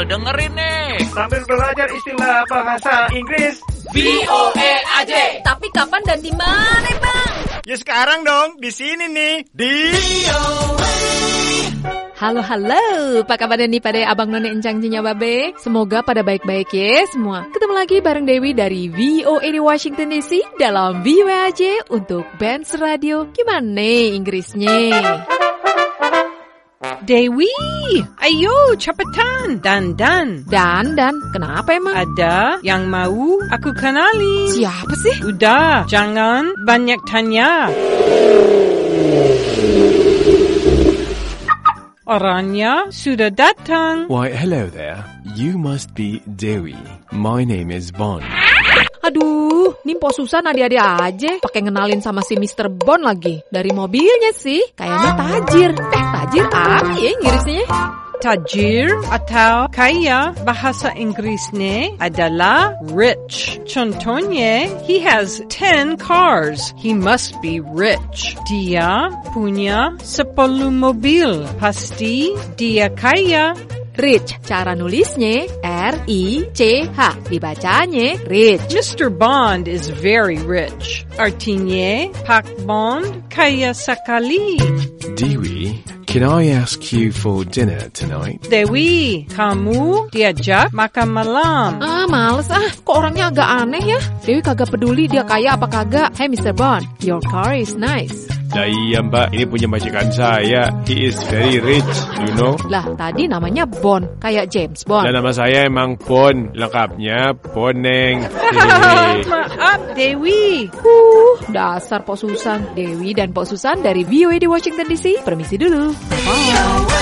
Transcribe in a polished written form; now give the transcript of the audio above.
dengerin nih. Sambil belajar istilah bahasa Inggris. VOA aja. Tapi kapan dan di mana, Bang? Ya sekarang dong, di sini nih, di VOA. Halo, apa kabar nih pada abang none encang cinya babe? Semoga pada baik-baik ya semua. Ketemu lagi bareng Dewi dari VOA di Washington DC dalam VOA aja untuk Benz Radio. Gimana Inggrisnya? Dewi, ayo cepetan, Dan, kenapa emang? ada yang mau aku kenali. Siapa sih? Udah, jangan banyak tanya. Orangnya sudah datang. Why, hello there. You must be Dewi. My name is Bond. Aduh, nih Po Susan adik-adik aja pakai ngenalin sama si Mr. Bond lagi. Dari mobilnya sih, kayaknya tajir. Tajir apa ya Inggrisnya? Tajir atau kaya bahasa Inggrisnya adalah rich. Contohnya, he has 10 cars. He must be rich. Dia punya 10 mobil. Pasti dia kaya. Rich, cara nulisnya R-I-C-H, dibacanya rich. Mr. Bond is very rich. Artinya, Pak Bond kaya sekali. Dewi, can I ask you for dinner tonight? Dewi, kamu diajak makan malam. Males kok orangnya agak aneh ya. Dewi kagak peduli dia kaya apa kagak. Hey Mr. Bond, your car is nice. Nah, iya mbak, ini punya majikan saya. He is very rich, you know. Lah, tadi namanya Bond, kayak James Bond. Dan nama saya emang Bond, lengkapnya Boneng. Maaf, Dewi. Dasar Po Susan. Dewi dan Po Susan dari VOA di Washington DC. Permisi dulu. Bye.